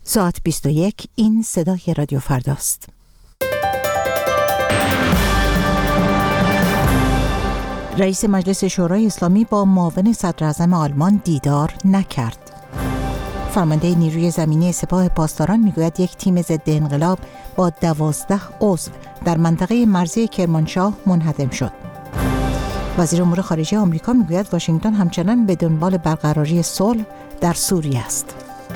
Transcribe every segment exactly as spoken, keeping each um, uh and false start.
ساعت بیست و یک. این صدای رادیو فرداست. رئیس مجلس شورای اسلامی با معاون صدراعظم آلمان دیدار نکرد. فرمانده نیروی زمینی سپاه پاسداران میگوید یک تیم ضد انقلاب با دوازده عضو در منطقه مرزی کرمانشاه منهدم شد. وزیر امور خارجه آمریکا میگوید واشنگتن همچنان به دنبال برقراری صلح در سوریه است.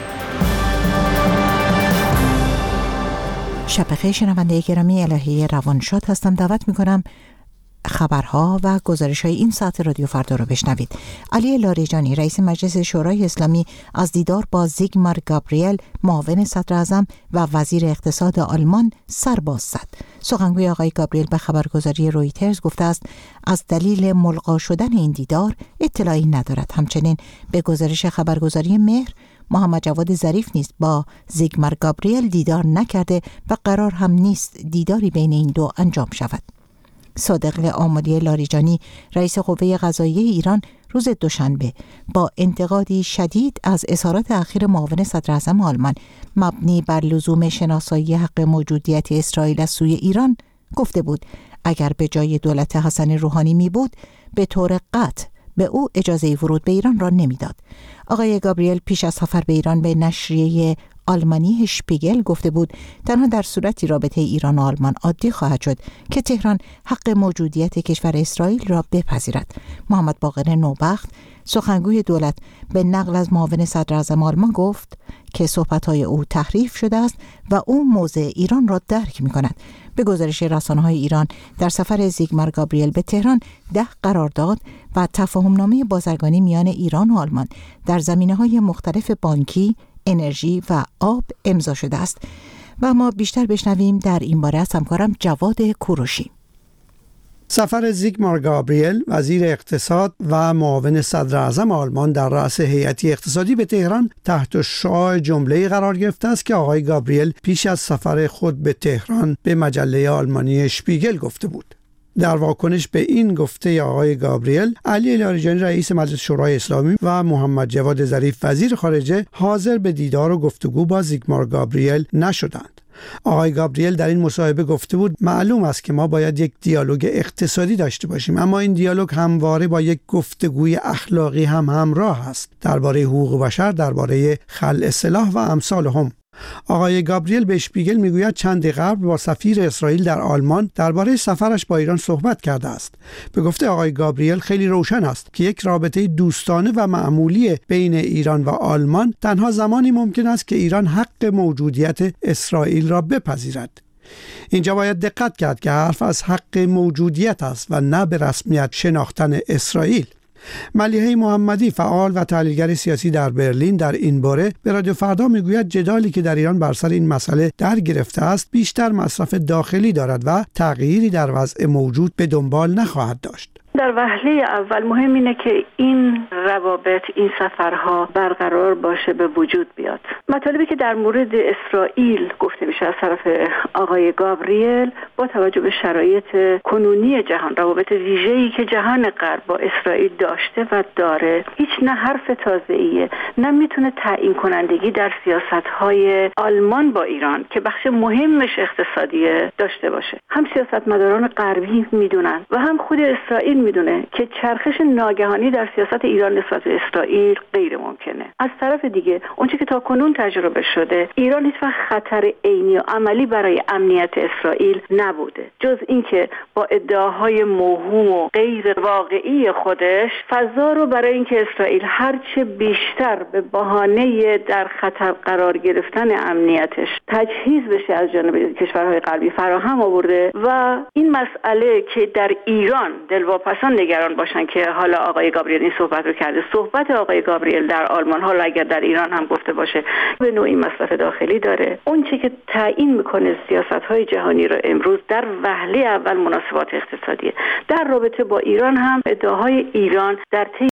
شب بخیر شنونده گرامی، الهی روانشاد هستم. دعوت میکنم خبرها و گزارش‌های این ساعت رادیو فردا رو بشنوید. علی لاریجانی رئیس مجلس شورای اسلامی از دیدار با زیگمار گابریل معاون صدراعظم و وزیر اقتصاد آلمان سر باز زد. سخنگوی آقای گابریل به خبرگزاری رویترز گفته است از دلیل ملغا شدن این دیدار اطلاعی ندارد. همچنین به گزارش خبرگزاری مهر محمد جواد ظریف نیز با زیگمار گابریل دیدار نکرده و قرار هم نیست دیداری بین این دو انجام شود. صادق آملی لاریجانی رئیس قوه قضاییه ایران روز دوشنبه با انتقادی شدید از اظهارات اخیر معاون صدراعظم آلمان مبنی بر لزوم شناسایی حق موجودیت اسرائیل از سوی ایران گفته بود اگر به جای دولت حسن روحانی می بود به طور قطع به او اجازه ورود به ایران را نمیداد. آقای گابریل پیش از سفر به ایران به نشریه آلمانی شپیگل گفته بود تنها در صورتی رابطه ایران و آلمان عادی خواهد شد که تهران حق موجودیت کشور اسرائیل را بپذیرد. محمد باقر نوبخت سخنگوی دولت به نقل از معاون صدراعظم آلمان گفت که صحبت‌های او تحریف شده است و او موضع ایران را درک می‌کند. به گزارش رسانه‌های ایران در سفر زیگمار گابریل به تهران ده قرارداد و تفاهمنامه بازرگانی میان ایران و آلمان در زمینه‌های مختلف بانکی، انرژی و آب امضا شده است. و ما بیشتر بشنویم در این باره از همکارم جواد کوروشی. سفر زیگمار گابریل وزیر اقتصاد و معاون صدراعظم آلمان در رأس هیئتی اقتصادی به تهران تحت شعاع جمله‌ای قرار گرفته است که آقای گابریل پیش از سفر خود به تهران به مجله آلمانی شپیگل گفته بود. در واکنش به این گفته آقای گابریل، علی لاریجانی رئیس مجلس شورای اسلامی و محمد جواد ظریف وزیر خارجه حاضر به دیدار و گفتگو با زیگمار گابریل نشدند. آقای گابریل در این مصاحبه گفته بود معلوم است که ما باید یک دیالوگ اقتصادی داشته باشیم، اما این دیالوگ همواره با یک گفتگوی اخلاقی هم همراه است درباره حقوق بشر، درباره خلع سلاح و امثال هم. آقای گابریل به شپیگل میگوید چند قبل با سفیر اسرائیل در آلمان درباره سفرش با ایران صحبت کرده است. به گفته آقای گابریل خیلی روشن است که یک رابطه دوستانه و معمولی بین ایران و آلمان تنها زمانی ممکن است که ایران حق موجودیت اسرائیل را بپذیرد. اینجا باید دقت کرد که حرف از حق موجودیت است و نه به رسمیت شناختن اسرائیل. ملیحه محمدی فعال و تحلیلگر سیاسی در برلین در این باره به رادیو فردا میگوید جدالی که در ایران بر سر این مسئله در گرفته است بیشتر مصرف داخلی دارد و تغییری در وضع موجود به دنبال نخواهد داشت. در وهله اول مهم اینه که این روابط، این سفرها برقرار باشه، به وجود بیاد. مطالبی که در مورد اسرائیل گفته میشه از طرف آقای گابریل با توجه به شرایط کنونی جهان، روابط ویژه‌ای که جهان غرب با اسرائیل داشته و داره، هیچ نه حرف تازه‌ایه نه میتونه تعیین کنندگی در سیاست‌های آلمان با ایران که بخش مهمش اقتصادیه داشته باشه. هم سیاستمداران غربی میدونن و هم خود اسرائیل میدونه که چرخش ناگهانی در سیاست ایران نسبت به اسرائیل غیر ممکنه. از طرف دیگه اونچه که تا کنون تجربه شده، ایران هیچ وقت خطر عینی و عملی برای امنیت اسرائیل نبوده، جز اینکه با ادعاهای موهوم و غیر واقعی خودش فضا رو برای اینکه اسرائیل هرچه بیشتر به بهانه در خطر قرار گرفتن امنیتش تجهیز بشه از جانب کشورهای غربی فراهم آورده و این مسئله که در ایران دلواپسان نگران باشن که حالا آقای گابریل این صحبت رو کرده، صحبت آقای گابریل در آلمان حالا اگر در ایران هم گفته باشه به نوعی مصرف داخلی داره. اون چی که تعیین میکنه سیاست‌های جهانی رو امروز در وهله اول مناسبات اقتصادیه. در رابطه با ایران هم ادعاهای ایران در